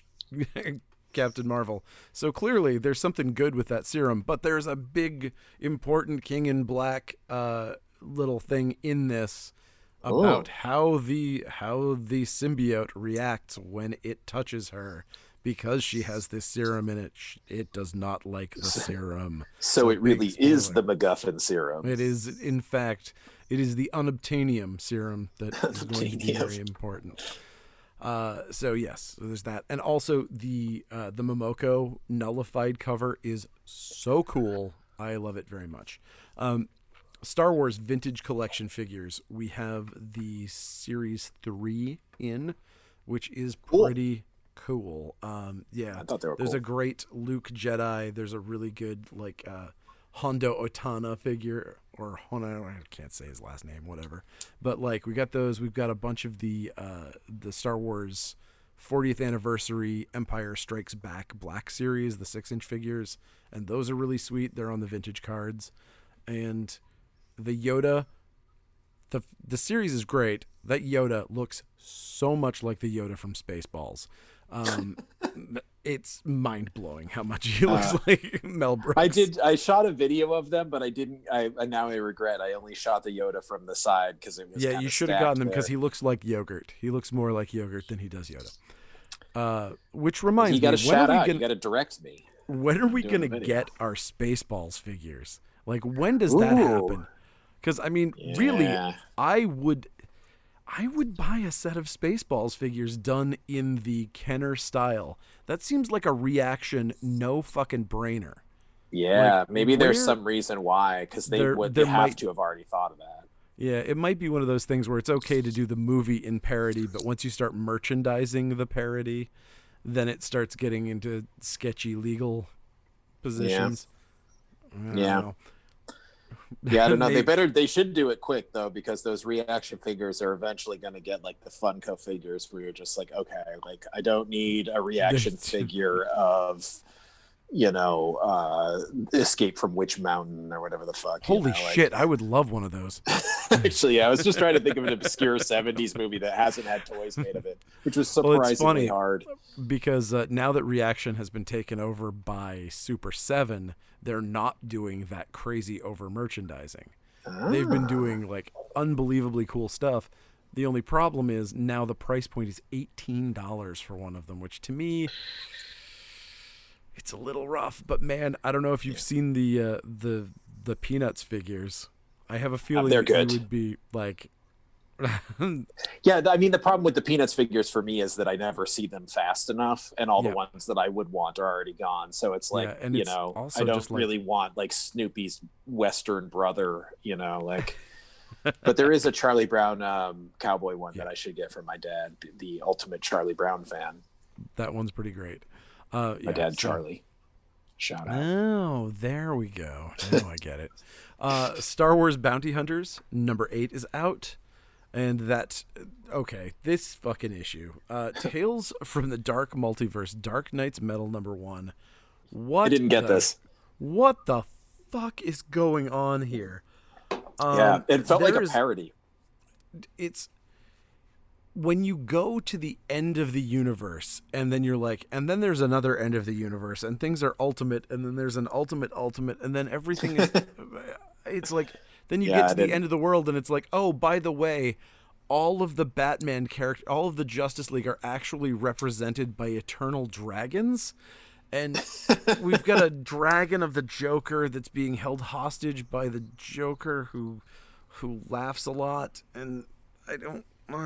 Captain Marvel. So clearly there's something good with that serum, but there's a big important King in Black uh, little thing in this about Oh. how the how the symbiote reacts when it touches her. Because she has this serum in it, sh- it does not like the serum. So it really big is spoiler. the MacGuffin serum. It is, in fact, it is the unobtainium serum that is going to be Unobtainium. very important. Uh, so yes, so there's that, and also the uh, the Momoko nullified cover is so cool. I love it very much. Um, Star Wars Vintage Collection figures. We have the Series three in, which is Cool. pretty cool. Um, yeah, I thought they were there's cool. a great Luke Jedi. There's a really good like uh, Hondo Otana figure, or Hondo. I can't say his last name. Whatever. But like we got those. We've got a bunch of the uh, the Star Wars fortieth anniversary Empire Strikes Back Black Series, the six inch figures, and those are really sweet. They're on the vintage cards, and the Yoda. The the series is great. That Yoda looks so much like the Yoda from Spaceballs. Um, it's mind blowing how much he looks Uh, like Mel Brooks. I did. I shot a video of them, but I didn't. I and now I regret. I only shot the Yoda from the side because it was. Yeah, kinda you should have stacked gotten them because there. he looks like yogurt. He looks more like yogurt than he does Yoda. Uh, which reminds You got to me, when shout are we out. You gonna got to direct me. when are we doing gonna the video. get our Spaceballs figures? Like when does that Ooh. happen? Because I mean, really, Yeah. I would, I would buy a set of Spaceballs figures done in the Kenner style. That seems like a reaction, no fucking brainer. Yeah, Like, maybe there's where- some reason why, because they There- would there they have might- to have already thought of that. Yeah, it might be one of those things where it's okay to do the movie in parody, but once you start merchandising the parody, then it starts getting into sketchy legal positions. I don't Yeah. know. Yeah, I don't know. They Maybe- better. They should do it quick though, because those reaction figures are eventually going to get like the Funko figures, where you're just like, okay, like I don't need a reaction figure of, you know, uh, Escape from Witch Mountain or whatever the fuck. you Holy know, like- shit, I would love one of those. Actually, yeah, I was just trying to think of an obscure seventies movie that hasn't had toys made of it, which was Well, it's surprisingly funny. hard. Because uh, now that Reaction has been taken over by Super seven, they're not doing that crazy over merchandising. They've been doing like unbelievably cool stuff. The only problem is now the price point is eighteen dollars for one of them, which to me, it's a little rough. But man, I don't know if you've seen the uh, the the Peanuts figures. I have a feeling they're that good. you would be like, Yeah, I mean, the problem with the Peanuts figures for me is that I never see them fast enough, and all Yeah. the ones that I would want are already gone. So it's like, Yeah, and you it's know, also I don't just like- really want like Snoopy's Western brother, you know, like. But there is a Charlie Brown um, cowboy one Yeah. that I should get for my dad, the, the ultimate Charlie Brown fan. that one's pretty great. Uh, My yeah, dad, so- Charlie. Shout out. Oh, there we go. Now I get it. Uh, Star Wars Bounty Hunters number eight is out, and that okay. This fucking issue, uh, Tales from the Dark Multiverse, Dark Knights Metal number one. What I didn't get the- this. What the fuck is going on here? Um, Yeah, it felt like a there's- parody. It's when you go to the end of the universe and then you're like, and then there's another end of the universe and things are ultimate and then there's an ultimate ultimate and then everything is it's like then you Yeah, get I to the didn't- end of the world and it's like, oh, by the way, all of the Batman character, all of the Justice League are actually represented by eternal dragons. And we've got a dragon of the Joker that's being held hostage by the Joker who who laughs a lot, and I don't.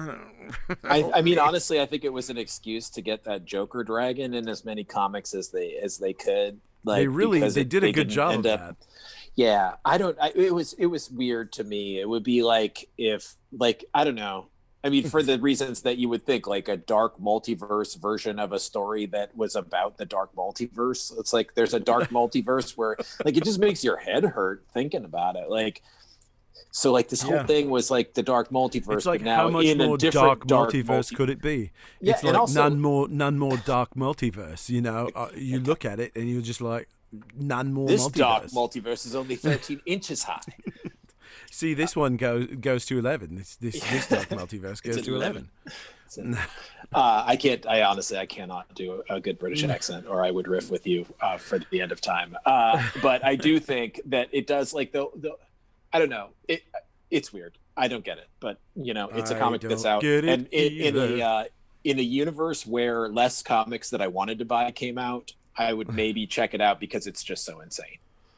I, I mean, honestly, I think it was an excuse to get that Joker dragon in as many comics as they as they could. Like, they really because they it- did a they good didn't job of end up- that. Yeah, I don't. I, it was it was weird to me. It would be like if like I don't know. I mean, for the reasons that you would think, like a dark multiverse version of a story that was about the dark multiverse. It's like there's a dark multiverse where, like, it just makes your head hurt thinking about it. Like, so, like, this whole Yeah. thing was like the dark multiverse, It's like but now how much in more a different dark, dark multiverse multi- could it be? Yeah, it's and like also- none more, none more dark multiverse. You know, uh, you look at it and you're just like, none more This multiverse. dark multiverse is only thirteen inches high. See, this one goes goes to eleven. This this, this dark multiverse goes It's to eleven. eleven. Uh, I can't. I honestly, I cannot do a good British accent, or I would riff with you uh, for the end of time. Uh, but I do think that it does. Like the, the I don't know. It it's weird. I don't get it. But you know, it's a I comic that's don't out, get it and in, in a either. uh, in a universe where less comics that I wanted to buy came out, I would maybe check it out because it's just so insane.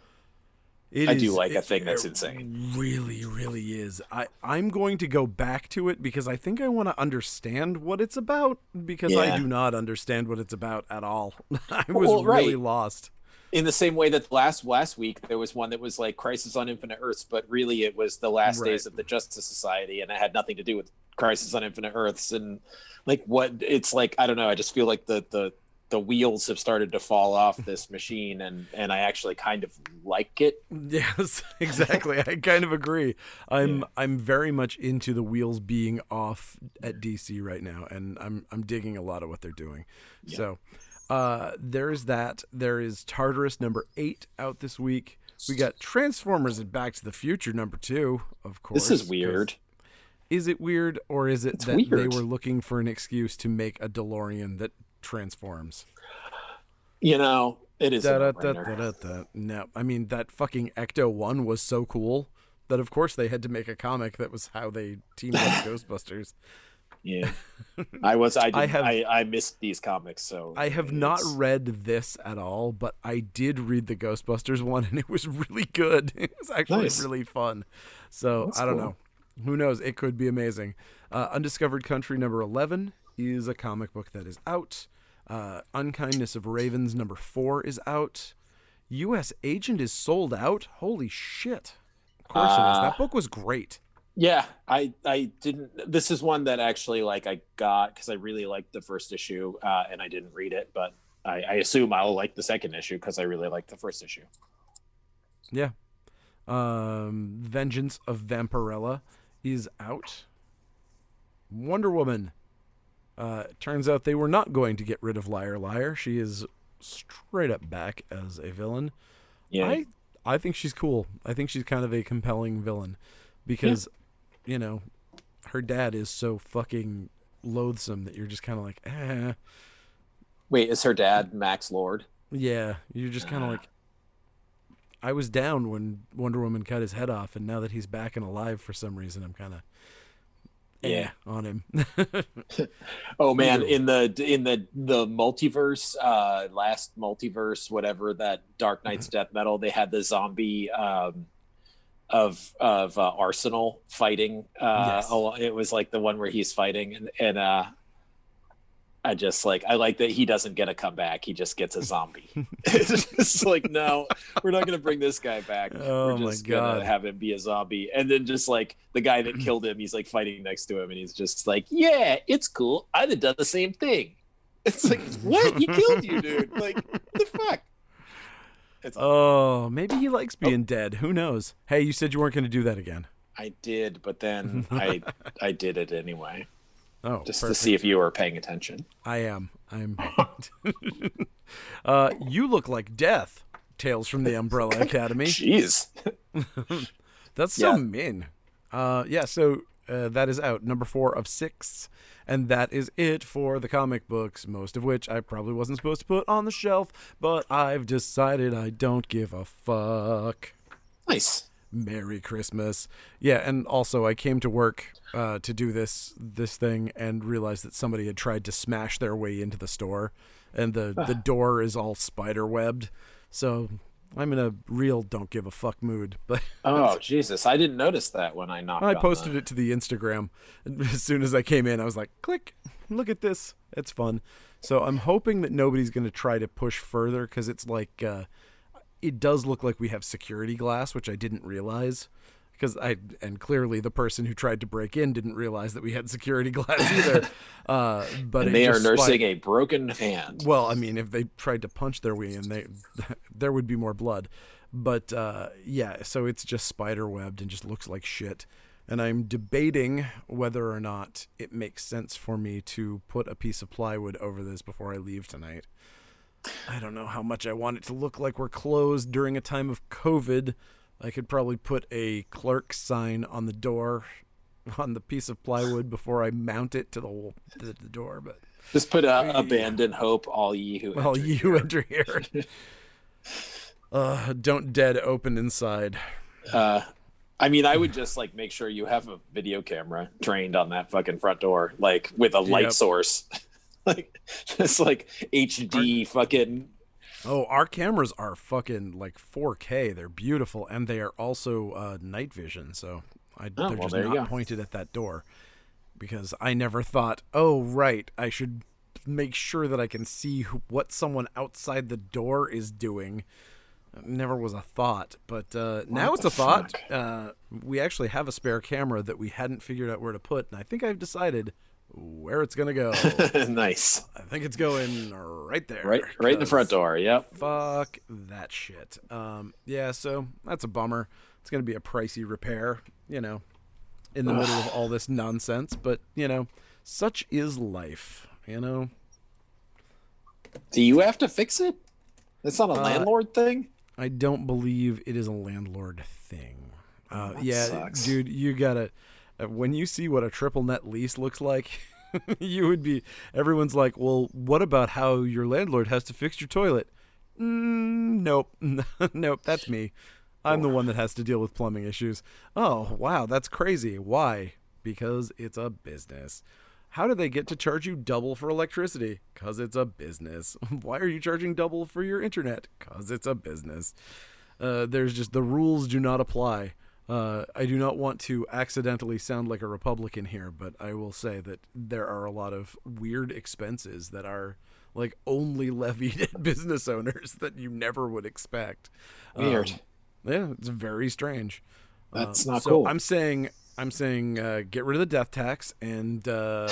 It I do is- like a it- thing that's it insane. Really, really is. I, I'm going to go back to it because I think I want to understand what it's about because I Yeah. do not understand what it's about at all. I was Well, really right. lost. In the same way that last last week there was one that was like Crisis on Infinite Earths, but really it was the last Right. days of the Justice Society, and it had nothing to do with Crisis on Infinite Earths. And like what it's like, I don't know. I just feel like the the the wheels have started to fall off this machine, and and I actually kind of like it. Yes, exactly. I kind of agree. I'm Yeah. I'm very much into the wheels being off at D C right now, and I'm I'm digging a lot of what they're doing. Yeah. So uh, there's that. There is Tartarus number eight out this week. We got Transformers and Back to the Future number two, of course. This is 'cause- weird. Is it weird, or is it It's that they weird. were looking for an excuse to make a DeLorean that transforms? You know, it is. A Da, da, da, no-brainer. da, da, da. No, I mean that fucking Ecto one was so cool that of course they had to make a comic that was how they teamed up Ghostbusters. Yeah, I was. I didn't, I I, have- I missed these comics, so I have not it's- read this at all, but I did read the Ghostbusters one, and it was really good. It was actually Nice. really fun. So That's I don't cool. know. Who knows? It could be amazing. Uh, Undiscovered Country number eleven is a comic book that is out. Uh, Unkindness of Ravens number four is out. U S Agent is sold out. Holy shit! Of course it is. Uh, That book was great. Yeah, I I didn't. This is one that actually like I got because I really liked the first issue, uh, and I didn't read it, but I, I assume I'll like the second issue because I really liked the first issue. Yeah. Um, Vengeance of Vampirella is out. Wonder Woman. Uh, turns out they were not going to get rid of Liar Liar. She is straight up back as a villain. Yeah. I I think she's cool. I think she's kind of a compelling villain because, yeah. you know, her dad is so fucking loathsome that you're just kind of like, eh. Wait, is her dad Max Lord? Yeah, you're just kind of like, I was down when Wonder Woman cut his head off, and now that he's back and alive for some reason, I'm kind of yeah eh on him. Oh man, in the in the the multiverse, uh, last multiverse, whatever, that Dark Knight's Death Metal, they had the zombie um, of of uh, Arsenal fighting. Uh, Yes. Oh, it was like the one where he's fighting, and and uh, I just like I like that he doesn't get a comeback; he just gets a zombie. It's just like, no, we're not gonna bring this guy back. Oh we're just my God. gonna have him be a zombie, and then just like the guy that killed him, he's like fighting next to him, and he's just like, "Yeah, it's cool. I'd have done the same thing." It's like, what? He killed you, dude. Like, what the fuck? It's Oh, maybe he likes being dead. Who knows? Hey, you said you weren't going to do that again. I did, but then I I did it anyway, Oh, just perfect. to see if you were paying attention. I am. I'm. uh, you look like Death. Tales from the Umbrella Academy. Jeez. That's so Yeah. mean. Uh, yeah. So uh, that is out, number four of six, and that is it for the comic books. Most of which I probably wasn't supposed to put on the shelf, but I've decided I don't give a fuck. Nice. Merry Christmas. Yeah, and also I came to work uh, to do this this thing and realized that somebody had tried to smash their way into the store, and the, the door is all spider webbed. So I'm in a real don't give a fuck mood. But Oh Jesus! I didn't notice that when I knocked. I on posted the... it to the Instagram. As soon as I came in, I was like, click, look at this. It's fun. So I'm hoping that nobody's going to try to push further, because it's like, uh, it does look like we have security glass, which I didn't realize. Because I, and clearly the person who tried to break in didn't realize that we had security glass either. Uh, but And it they are just nursing spi- a broken hand. Well, I mean, if they tried to punch their way in, they there would be more blood. But uh, yeah, so it's just spider webbed and just looks like shit. And I'm debating whether or not it makes sense for me to put a piece of plywood over this before I leave tonight. I don't know how much I want it to look like we're closed during a time of COVID. I could probably put a clerk sign on the door, on the piece of plywood, before I mount it to the the, the door. But Just put a abandon hope, all ye who well, enter you here. enter here. uh, don't dead open inside. Uh, I mean, I would just like make sure you have a video camera trained on that fucking front door, like with a light Yep. source, like just like H D fucking. Oh, our cameras are fucking like four K. They're beautiful, and they are also uh, night vision. So I, Oh, they're well, just there you not go. pointed at that door, because I never thought, oh right, I should make sure that I can see who, what someone outside the door is doing. It never was a thought, but uh, now it's the a thought. fuck? Uh, we actually have a spare camera that we hadn't figured out where to put, and I think I've decided where it's gonna go. Nice. I think it's going right there. Right, right in the front 'cause door. Yep. Fuck that shit. Um, yeah, so that's a bummer. It's gonna be a pricey repair, you know, in the middle of all this nonsense. But you know, such is life. You know. Do you have to fix it? That's not a Uh, landlord thing. I don't believe it is a landlord thing. Uh, that yeah, sucks. dude, you gotta. Uh, when you see what a triple net lease looks like, you would be. Everyone's like, "Well, what about how your landlord has to fix your toilet?" Mm, nope, nope, that's me. I'm the one that has to deal with plumbing issues. Oh, wow, that's crazy. Why? Because it's a business. How do they get to charge you double for electricity? Because it's a business. Why are you charging double for your internet? Because it's a business. Uh, there's just the rules do not apply. Uh, I do not want to accidentally sound like a Republican here, but I will say that there are a lot of weird expenses that are like only levied at business owners that you never would expect. Weird. Um, yeah, it's very strange. That's Um, not so cool. I'm saying, I'm saying, uh, get rid of the death tax, and uh,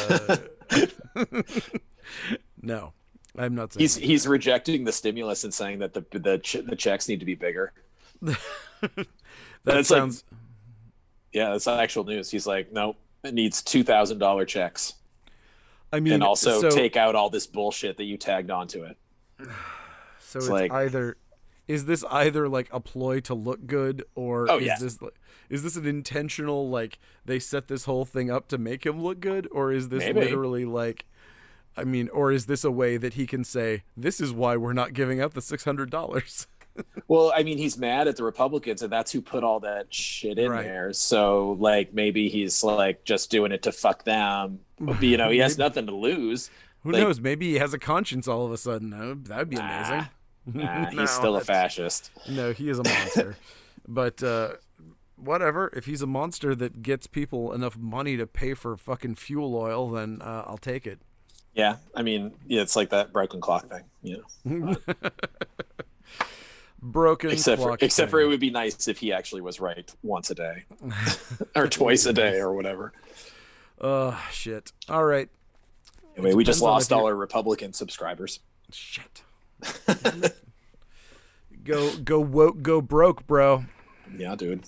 no, I'm not saying. He's he's rejecting the stimulus and saying that the the ch- the checks need to be bigger. that That's sounds. like, yeah, that's actual news. He's like, nope, it needs two thousand dollar checks, I mean, and also so, take out all this bullshit that you tagged onto it. So It's it's like- either is this either like a ploy to look good, or Oh, is yeah. this like, is this an intentional, like they set this whole thing up to make him look good, or is this Maybe. literally like, I mean, or is this a way that he can say this is why we're not giving out the six hundred dollars? Well, I mean, he's mad at the Republicans, and that's who put all that shit in Right. there. So, like, maybe he's like just doing it to fuck them. But, you know, he has Maybe. nothing to lose. Who Like- knows? Maybe he has a conscience all of a sudden. That would, that would be amazing. Nah, he's No, still a that's- fascist. No, he is a monster. But uh, whatever. If he's a monster that gets people enough money to pay for fucking fuel oil, then uh, I'll take it. Yeah, I mean, yeah, it's like that broken clock thing, you know. Broken Except for, clock except for it thing. would be nice if he actually was right once a day, or twice a day, or whatever. Oh, shit. All right. Anyway, we just depends on lost if you're- all our Republican subscribers. Shit. go, go woke, go broke, bro. Yeah, dude.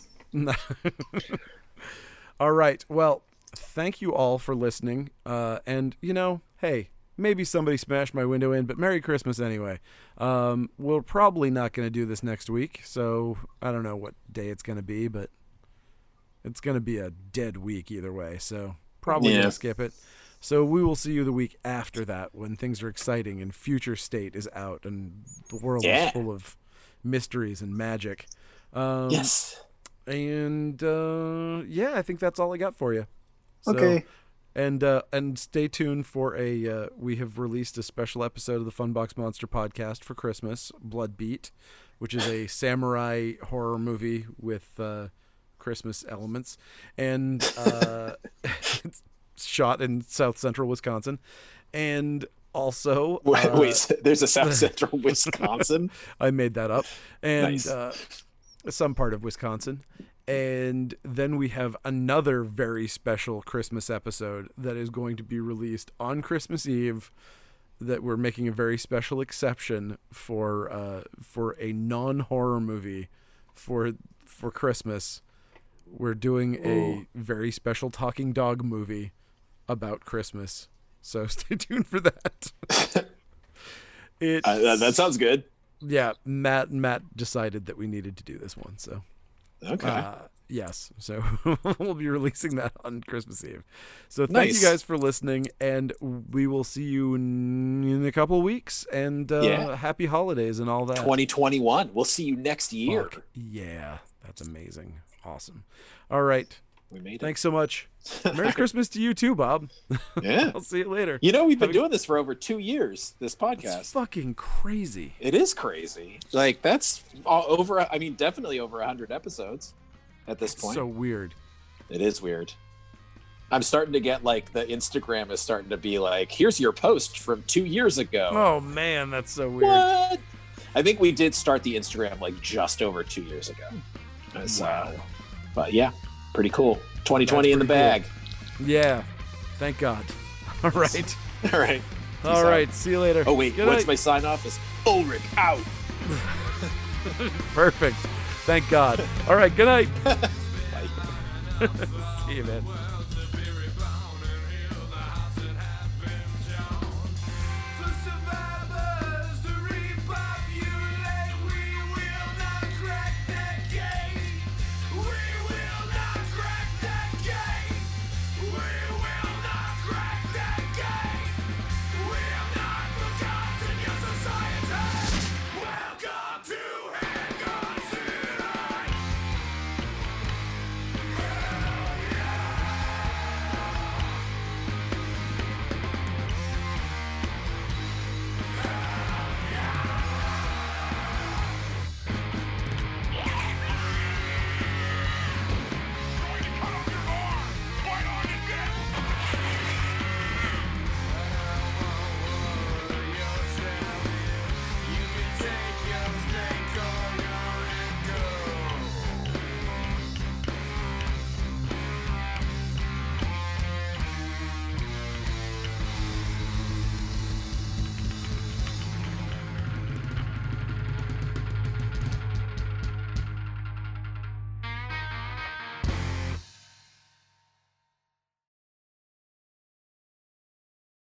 All right. Well, thank you all for listening. Uh, and, you know, hey, maybe somebody smashed my window in, but Merry Christmas anyway. Um, we're probably not going to do this next week, so I don't know what day it's going to be, but it's going to be a dead week either way, so probably Yeah. going to skip it. So we will see you the week after that when things are exciting and Future State is out and the world Yeah. is full of mysteries and magic. Um, Yes. And uh, yeah, I think that's all I got for you. So, Okay. And uh, and stay tuned for a. Uh, we have released a special episode of the Funbox Monster podcast for Christmas, Blood Beat, which is a samurai horror movie with uh, Christmas elements, and uh, it's shot in South Central Wisconsin, and also Wait, uh, wait, there's a South Central Wisconsin. I made that up, and Nice. uh, some part of Wisconsin. And then we have another very special Christmas episode that is going to be released on Christmas Eve. That we're making a very special exception for uh, for a non-horror movie for for Christmas. We're doing a Ooh. very special talking dog movie about Christmas. So stay tuned for that. It Uh, that, that sounds good. yeah, Matt Matt decided that we needed to do this one, so Okay. uh, yes, so we'll be releasing that on Christmas Eve. So thank Nice. you guys for listening, and we will see you in, in a couple of weeks. And uh, Yeah. happy holidays and all that. twenty twenty-one. We'll see you next year. Fuck, yeah, that's amazing, awesome. All right, We made it. thanks so much. Merry Christmas to you too, Bob. Yeah. I'll see you later. You know, we've been Have a- doing this for over two years, this podcast. It's fucking crazy. It is crazy. Like, that's all over, I mean, definitely over one hundred episodes at this point. So weird. It is weird. I'm starting to get, like, the Instagram is starting to be like, here's your post from two years ago. Oh man, that's so weird. What? I think we did start the Instagram, like, just over two years ago. So, Wow. But, yeah, pretty cool. twenty twenty in the pretty bag. Yeah, thank God. All right. All right. All out. right. See you later. Oh, wait. Good What's night. my sign off? Is Ulrich out. Perfect. Thank God. All right. Good night. Bye. See you, man.